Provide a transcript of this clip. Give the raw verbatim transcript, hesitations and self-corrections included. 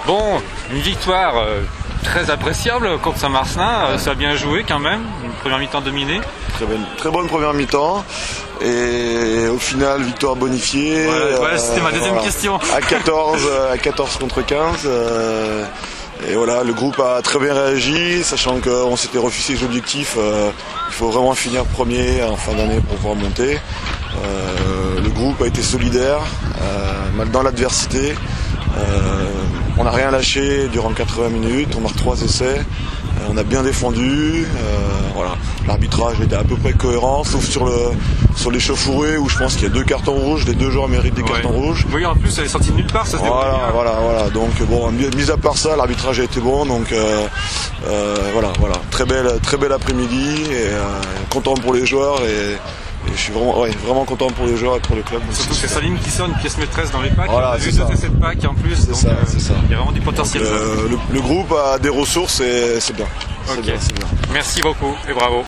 Bon, une victoire euh, très appréciable contre Saint-Marcelin, euh, ça a bien joué quand même, une première mi-temps dominée. Très bonne, très bonne première mi-temps et au final victoire bonifiée. Ouais, ouais, c'était ma deuxième voilà, question. À quatorze, à quatorze contre quinze. Euh, et voilà, le groupe a très bien réagi, sachant qu'on s'était refusé les objectifs. Euh, il faut vraiment finir premier en fin d'année pour pouvoir monter. Euh, le groupe a été solidaire, euh, dans l'adversité. Euh, on n'a rien lâché durant quatre-vingts minutes, on marque trois essais. On a bien défendu, euh, voilà. L'arbitrage était à peu près cohérent, sauf sur le sur l'échauffourée où je pense qu'il y a deux cartons rouges, les deux joueurs méritent des ouais. cartons rouges. Oui, en plus, elle est sortie de nulle part, ça se Voilà, bien. voilà, voilà. Donc bon, mis à part ça, l'arbitrage a été bon, donc euh, euh, voilà, voilà. Très belle, très bel après-midi, et euh, content pour les joueurs et. Et je suis vraiment, ouais, vraiment content pour les joueurs et pour le club. Surtout que c'est Salim qui sonne, pièce maîtresse dans les packs. Voilà, on a vu deux essais de packs en plus. C'est ça, euh, c'est ça. Il y a vraiment du potentiel. Donc, euh, le, le groupe a des ressources et c'est bien. Okay. C'est bien, c'est bien. Merci beaucoup et bravo.